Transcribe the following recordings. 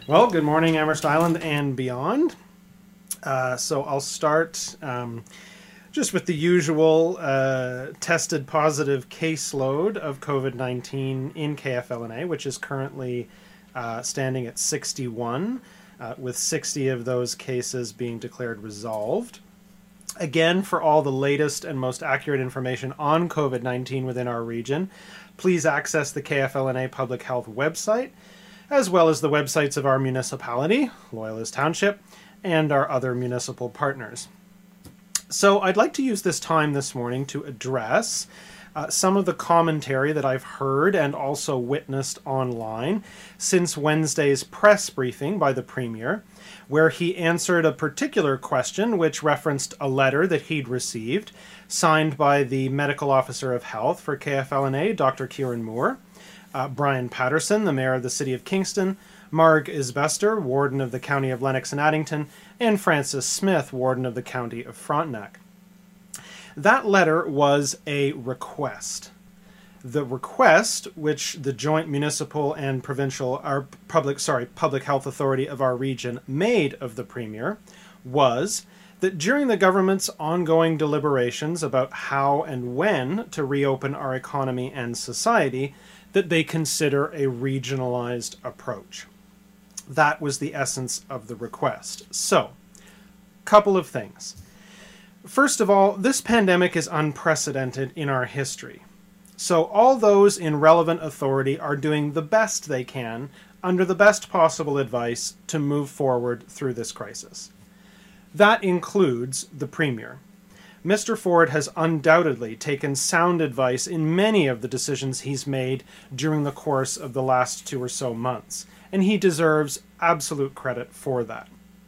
Well, good morning, Amherst Island and beyond. So I'll start just with the usual tested positive caseload of COVID-19 in KFLNA, which is currently standing at 61, with 60 of those cases being declared resolved. Again, for all the latest and most accurate information on COVID-19 within our region, please access the KFLNA Public Health website, as well as the websites of our municipality, Loyalist Township, and our other municipal partners. So I'd like to use this time this morning to address some of the commentary that I've heard and also witnessed online since Wednesday's press briefing by the Premier, where he answered a particular question which referenced a letter that he'd received, signed by the Medical Officer of Health for KFLNA, Dr. Kieran Moore, Brian Patterson, the Mayor of the City of Kingston, Marg Isbester, Warden of the County of Lennox and Addington, and Francis Smith, Warden of the County of Frontenac. That letter was a request. The request, which the joint municipal and public health authority of our region made of the Premier, was that during the government's ongoing deliberations about how and when to reopen our economy and society, that they consider a regionalized approach. That was the essence of the request. So, couple of things. First of all, this pandemic is unprecedented in our history. So all those in relevant authority are doing the best they can under the best possible advice to move forward through this crisis. That includes the Premier. Mr. Ford has undoubtedly taken sound advice in many of the decisions he's made during the course of the last 2 or so months, and he deserves absolute credit for that.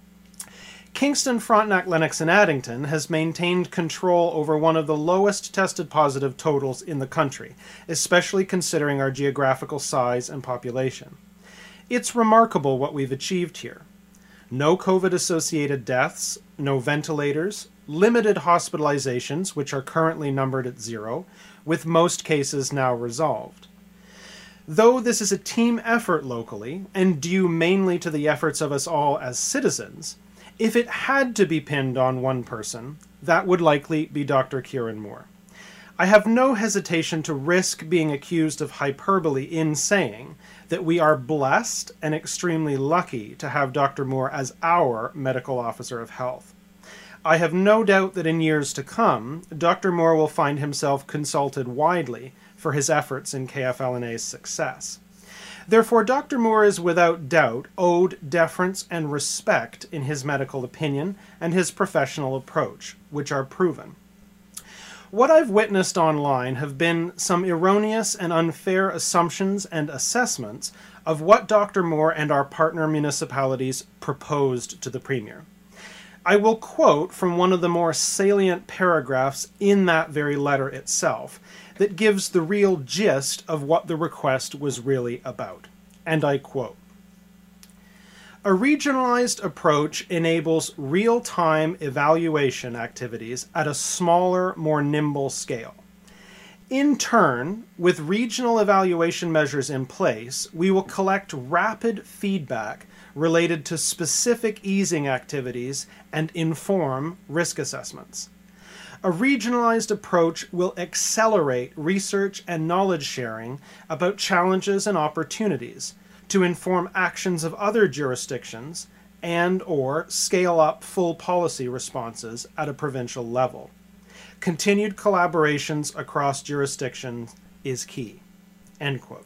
Kingston, Frontenac, Lennox, and Addington has maintained control over one of the lowest tested positive totals in the country, especially considering our geographical size and population. It's remarkable what we've achieved here. No COVID-associated deaths, no ventilators, limited hospitalizations, which are currently numbered at 0, with most cases now resolved. Though this is a team effort locally, and due mainly to the efforts of us all as citizens, if it had to be pinned on one person, that would likely be Dr. Kieran Moore. I have no hesitation to risk being accused of hyperbole in saying that we are blessed and extremely lucky to have Dr. Moore as our Medical Officer of Health. I have no doubt that in years to come, Dr. Moore will find himself consulted widely for his efforts in KFLNA's success. Therefore, Dr. Moore is without doubt owed deference and respect in his medical opinion and his professional approach, which are proven. What I've witnessed online have been some erroneous and unfair assumptions and assessments of what Dr. Moore and our partner municipalities proposed to the Premier. I will quote from one of the more salient paragraphs in that very letter itself that gives the real gist of what the request was really about. And I quote, "A regionalized approach enables real-time evaluation activities at a smaller, more nimble scale. In turn, with regional evaluation measures in place, we will collect rapid feedback related to specific easing activities and inform risk assessments. A regionalized approach will accelerate research and knowledge sharing about challenges and opportunities to inform actions of other jurisdictions and/or scale up full policy responses at a provincial level. Continued collaborations across jurisdictions is key." End quote.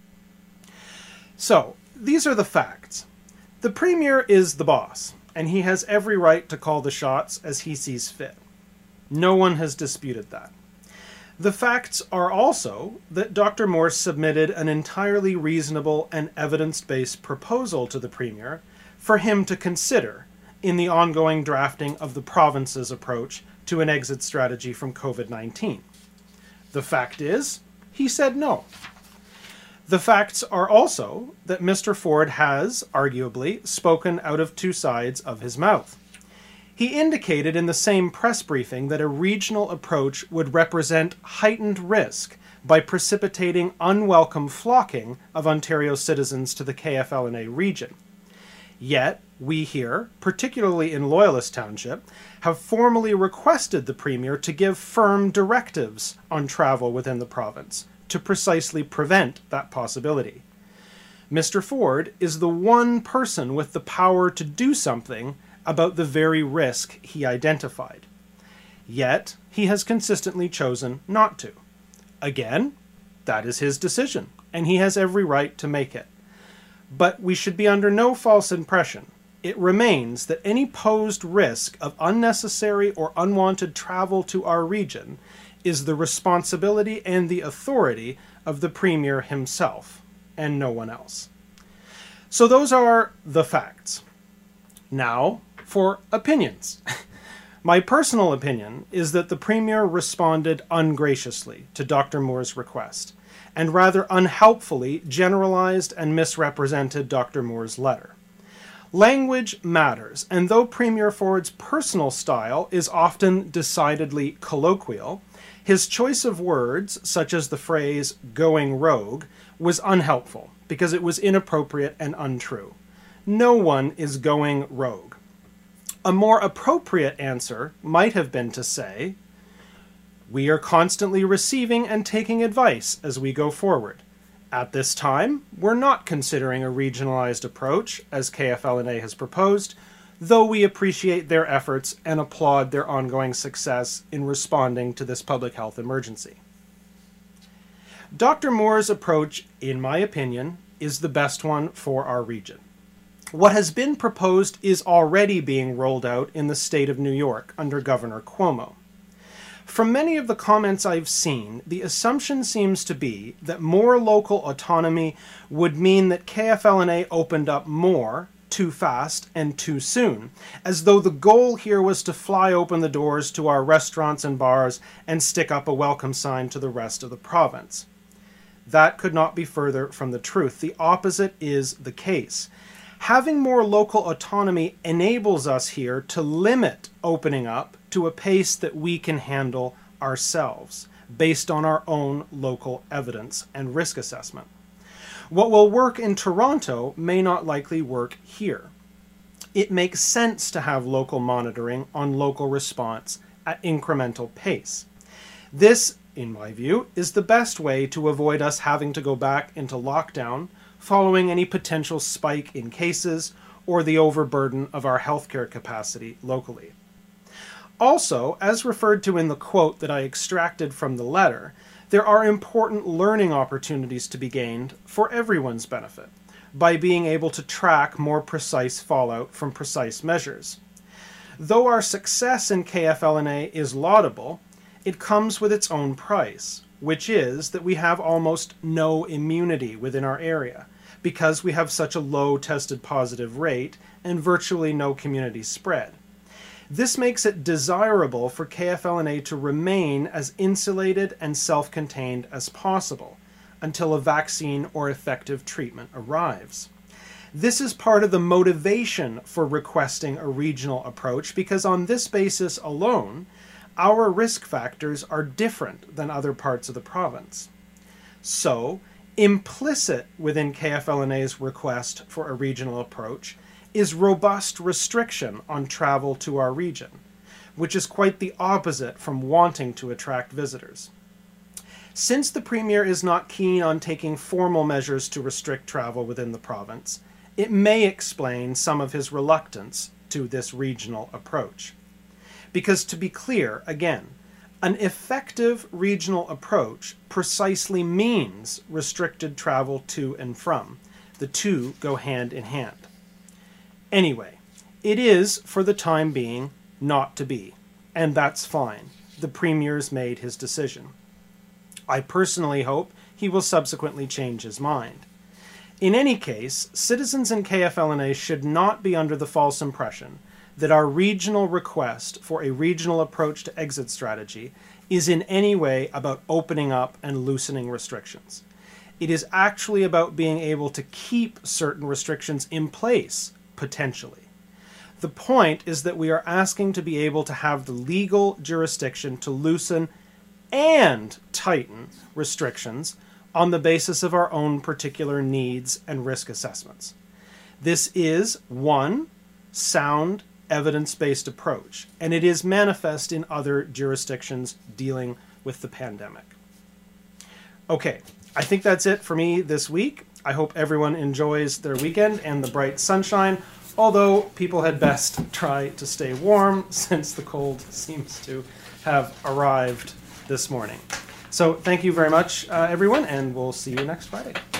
So, these are the facts. The Premier is the boss, and he has every right to call the shots as he sees fit. No one has disputed that. The facts are also that Dr. Moore submitted an entirely reasonable and evidence-based proposal to the Premier for him to consider in the ongoing drafting of the province's approach to an exit strategy from COVID-19. The fact is, he said no. The facts are also that Mr. Ford has, arguably, spoken out of two sides of his mouth. He indicated in the same press briefing that a regional approach would represent heightened risk by precipitating unwelcome flocking of Ontario citizens to the KFLNA region. Yet, we here, particularly in Loyalist Township, have formally requested the Premier to give firm directives on travel within the province to precisely prevent that possibility. Mr. Ford is the one person with the power to do something about the very risk he identified. Yet, he has consistently chosen not to. Again, that is his decision, and he has every right to make it. But we should be under no false impression. It remains that any posed risk of unnecessary or unwanted travel to our region is the responsibility and the authority of the Premier himself, and no one else. So those are the facts. Now, for opinions. My personal opinion is that the Premier responded ungraciously to Dr. Moore's request, and rather unhelpfully generalized and misrepresented Dr. Moore's letter. Language matters, and though Premier Ford's personal style is often decidedly colloquial, his choice of words, such as the phrase going rogue, was unhelpful because it was inappropriate and untrue. No one is going rogue. A more appropriate answer might have been to say, we are constantly receiving and taking advice as we go forward. At this time, we're not considering a regionalized approach, as KFLNA has proposed, though we appreciate their efforts and applaud their ongoing success in responding to this public health emergency. Dr. Moore's approach, in my opinion, is the best one for our region. What has been proposed is already being rolled out in the state of New York under Governor Cuomo. From many of the comments I've seen, the assumption seems to be that more local autonomy would mean that KFLNA opened up more, too fast, and too soon, as though the goal here was to fly open the doors to our restaurants and bars and stick up a welcome sign to the rest of the province. That could not be further from the truth. The opposite is the case. Having more local autonomy enables us here to limit opening up to a pace that we can handle ourselves, based on our own local evidence and risk assessment. What will work in Toronto may not likely work here. It makes sense to have local monitoring on local response at incremental pace. This, in my view, is the best way to avoid us having to go back into lockdown following any potential spike in cases or the overburden of our healthcare capacity locally. Also, as referred to in the quote that I extracted from the letter, there are important learning opportunities to be gained for everyone's benefit by being able to track more precise fallout from precise measures. Though our success in KFLNA is laudable, it comes with its own price, which is that we have almost no immunity within our area because we have such a low tested positive rate and virtually no community spread. This makes it desirable for KFLNA to remain as insulated and self-contained as possible until a vaccine or effective treatment arrives. This is part of the motivation for requesting a regional approach because on this basis alone, our risk factors are different than other parts of the province. So, implicit within KFLNA's request for a regional approach is robust restriction on travel to our region, which is quite the opposite from wanting to attract visitors. Since the Premier is not keen on taking formal measures to restrict travel within the province, it may explain some of his reluctance to this regional approach. Because to be clear, again, an effective regional approach precisely means restricted travel to and from. The two go hand in hand. Anyway, it is, for the time being, not to be, and that's fine. The Premier's made his decision. I personally hope he will subsequently change his mind. In any case, citizens in KFLNA should not be under the false impression that our regional request for a regional approach to exit strategy is in any way about opening up and loosening restrictions. It is actually about being able to keep certain restrictions in place, potentially. The point is that we are asking to be able to have the legal jurisdiction to loosen and tighten restrictions on the basis of our own particular needs and risk assessments. This is one sound evidence-based approach, and it is manifest in other jurisdictions dealing with the pandemic. Okay, I think that's it for me this week. I hope everyone enjoys their weekend and the bright sunshine, although people had best try to stay warm since the cold seems to have arrived this morning. So thank you very much, everyone, and we'll see you next Friday.